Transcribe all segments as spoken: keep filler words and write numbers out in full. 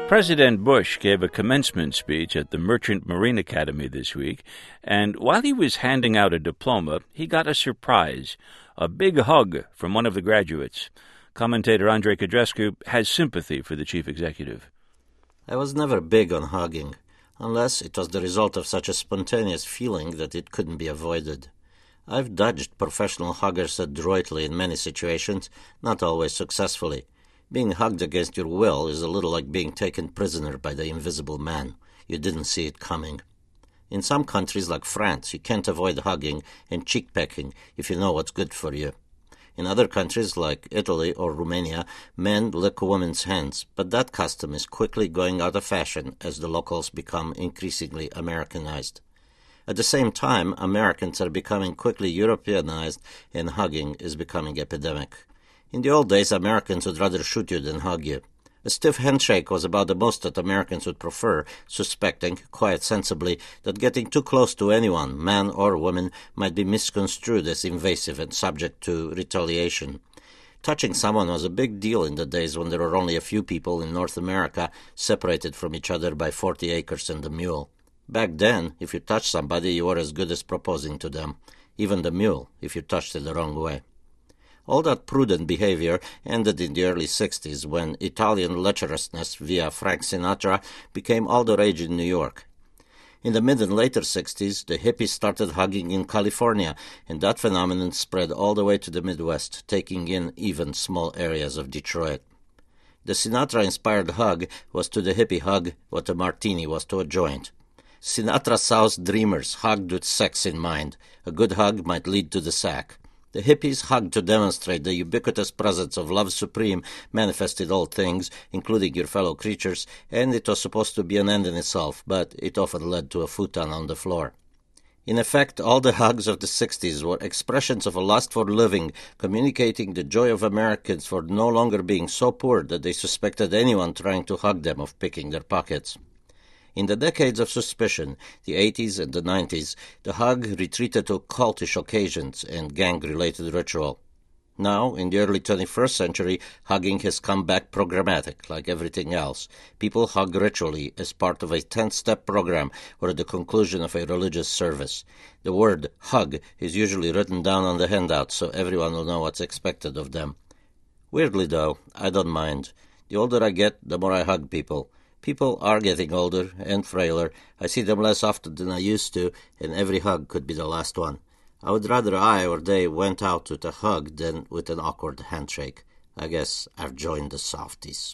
President Bush gave a commencement speech at the Merchant Marine Academy this week, and while he was handing out a diploma, he got a surprise, a big hug from one of the graduates. Commentator Andrei Codrescu has sympathy for the chief executive. I was never big on hugging, unless it was the result of such a spontaneous feeling that it couldn't be avoided. I've dodged professional huggers adroitly in many situations, not always successfully. Being hugged against your will is a little like being taken prisoner by the invisible man. You didn't see it coming. In some countries like France, you can't avoid hugging and cheek-pecking if you know what's good for you. In other countries like Italy or Romania, men lick women's hands, but that custom is quickly going out of fashion as the locals become increasingly Americanized. At the same time, Americans are becoming quickly Europeanized, and hugging is becoming epidemic. In the old days, Americans would rather shoot you than hug you. A stiff handshake was about the most that Americans would prefer, suspecting, quite sensibly, that getting too close to anyone, man or woman, might be misconstrued as invasive and subject to retaliation. Touching someone was a big deal in the days when there were only a few people in North America separated from each other by forty acres and a mule. Back then, if you touched somebody, you were as good as proposing to them, even the mule, if you touched it the wrong way. All that prudent behavior ended in the early sixties when Italian lecherousness via Frank Sinatra became all the rage in New York. In the mid and later sixties, the hippies started hugging in California, and that phenomenon spread all the way to the Midwest, taking in even small areas of Detroit. The Sinatra-inspired hug was to the hippie hug what a martini was to a joint. Sinatra South dreamers hugged with sex in mind. A good hug might lead to the sack. The hippies hugged to demonstrate the ubiquitous presence of love supreme manifested all things, including your fellow creatures, and it was supposed to be an end in itself, but it often led to a futon on the floor. In effect, all the hugs of the sixties were expressions of a lust for living, communicating the joy of Americans for no longer being so poor that they suspected anyone trying to hug them of picking their pockets. In the decades of suspicion, the eighties and the nineties, the hug retreated to cultish occasions and gang-related ritual. Now, in the early twenty-first century, hugging has come back programmatic, like everything else. People hug ritually as part of a ten-step program or at the conclusion of a religious service. The word hug is usually written down on the handout so everyone will know what's expected of them. Weirdly, though, I don't mind. The older I get, the more I hug people. People are getting older and frailer. I see them less often than I used to, and every hug could be the last one. I would rather I or they went out with a hug than with an awkward handshake. I guess I've joined the softies.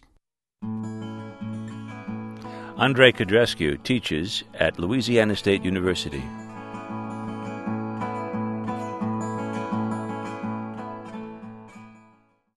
Andrei Codrescu teaches at Louisiana State University.